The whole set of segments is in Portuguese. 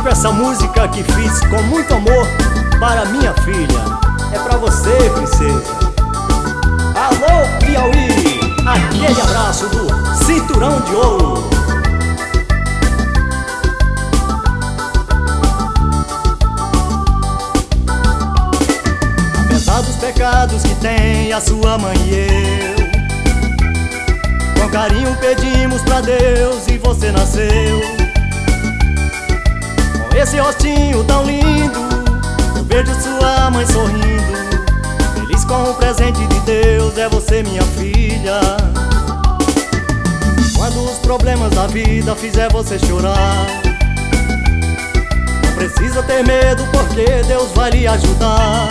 dedico essa música que fiz com muito amor para minha filha. É pra você, princesa. Alô, Piauí, aquele abraço do Cinturão de Ouro. Apesar dos pecados que tem a sua mãe e eu, com carinho pedimos pra Deus e você nasceu. Com esse rostinho tão lindo, eu vejo sua mãe sorrindo. Feliz com o presente de Deus, é você minha filha. Quando os problemas da vida fizer você chorar, não precisa ter medo, porque Deus vai lhe ajudar.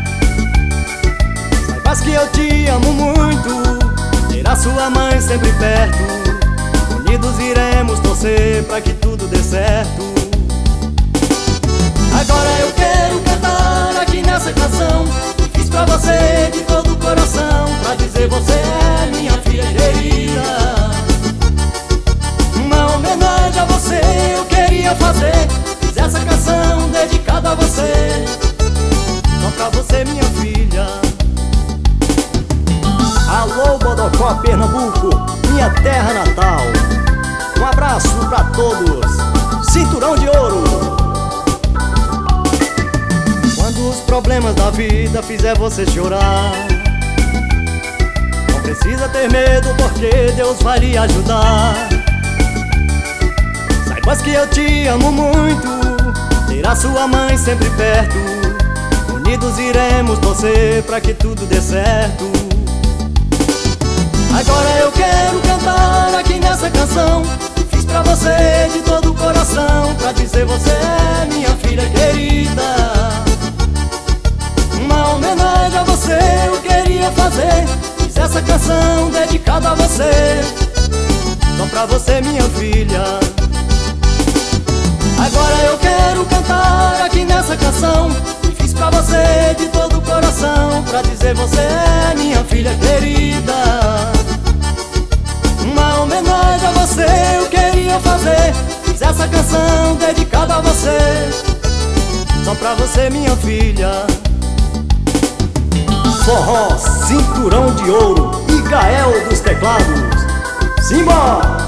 Saibas que eu te amo muito, ter a sua mãe sempre perto. Unidos iremos torcer pra que tudo dê certo. Agora eu quero cantar aqui nessa canção que fiz pra você de todo o coração, pra dizer você é minha filha querida. Uma homenagem a você eu queria fazer, fiz essa canção dedicada a você, só pra você minha filha. Alô, Bodocó, Pernambuco, minha terra natal. Um abraço pra todos, Cinturão de Ouro. Quando os problemas da vida fizer você chorar, não precisa ter medo, porque Deus vai lhe ajudar. Saibas que eu te amo muito, ter a sua mãe sempre perto. Unidos iremos torcer pra que tudo dê certo. Agora eu quero cantar aqui nessa canção que fiz pra você de todo o coração, pra dizer você é minha filha querida. Uma homenagem a você eu queria fazer, fiz essa canção dedicada a você, só pra você minha filha. Agora eu quero cantar aqui nessa canção que fiz pra você de todo o coração, pra dizer você é minha filha querida. Uma homenagem a você eu queria fazer, fiz essa canção dedicada a você, só pra você minha filha. Forró, Cinturão de Ouro e Gael dos teclados. Simba!